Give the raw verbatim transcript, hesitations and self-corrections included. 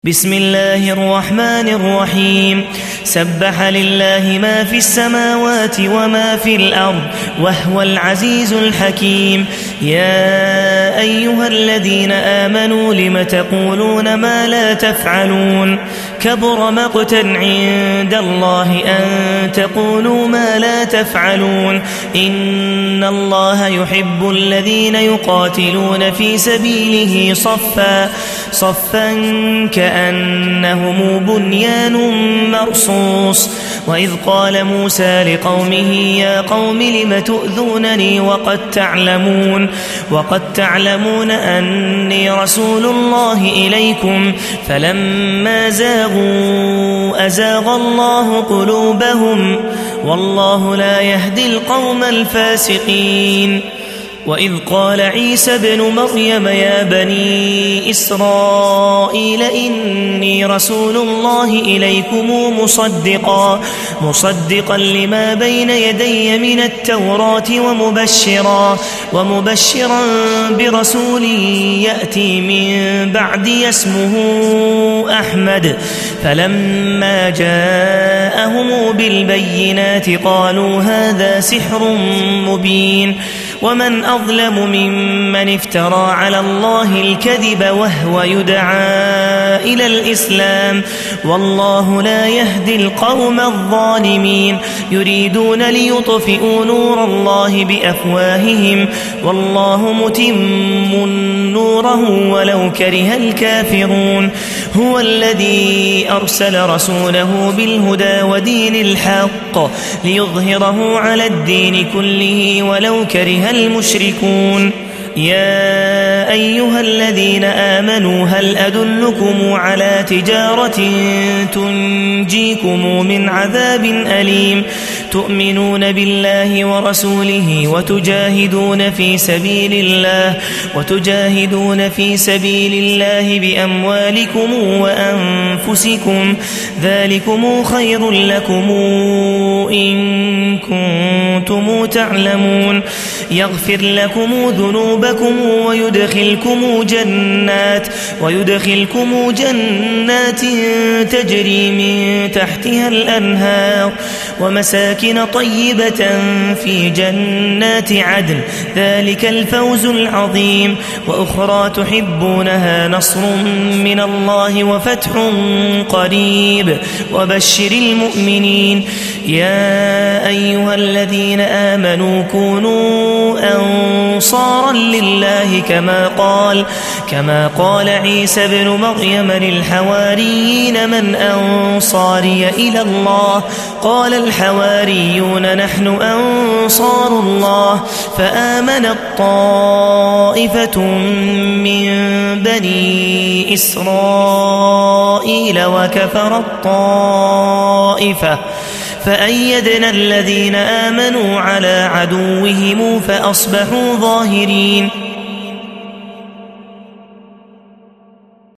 بسم الله الرحمن الرحيم سبح لله ما في السماوات وما في الأرض وهو العزيز الحكيم يا أيها الذين آمنوا لم تقولون ما لا تفعلون كبر مقتا عند الله أن تقولوا ما لا تفعلون إن الله يحب الذين يقاتلون في سبيله صفا صفا كأنهم بنيان مرصوص وإذ قال موسى لقومه يا قوم لم تؤذونني وقد تعلمون وقد تعلمون أني رسول الله إليكم فلما زاغوا أزاغ الله قلوبهم والله لا يهدي القوم الفاسقين وإذ قال عيسى ابن مريم يا بني إسرائيل إني رسول الله إليكم مصدقا مصدقا لما بين يدي من التوراة ومبشرا ومبشرا برسول يأتي من بعدي اسمه أحمد فلما جاءهم بالبينات قالوا هذا سحر مبين ومن أظلم ممن افترى على الله الكذب وهو يدعى إلى الإسلام والله لا يهدي القوم الظالمين يريدون ليطفئوا نور الله بأفواههم والله متم نوره ولو كره الكافرون هو الذي أرسل رسوله بالهدى ودين الحق ليظهره على الدين كله ولو كره المشركون يا أيها الذين آمنوا هل أدلكم على تجارة تنجيكم من عذاب أليم تؤمنون بالله ورسوله وتجاهدون في سبيل الله وتجاهدون في سبيل الله بأموالكم وأنفسكم ذلكم خير لكم إن كنتم تعلمون يغفر لكم ذنوبكم ويدخلكم جنات ويدخلكم جنات تجري من تحتها الأنهار ومساكن طيبة في جنات عدن ذلك الفوز العظيم وأخرى تحبونها نصر من الله وفتح قريب وبشر المؤمنين يا أيها الذين آمنوا كونوا أنصارا لله كما قال كما قال عيسى ابن مريم للحواريين من أنصاري إلى الله قال الحواريون نحن أنصار الله فآمنت طائفة من بني إسرائيل وكفرت طائفة فأيدنا الذين آمنوا على عدوهم فأصبحوا ظاهرين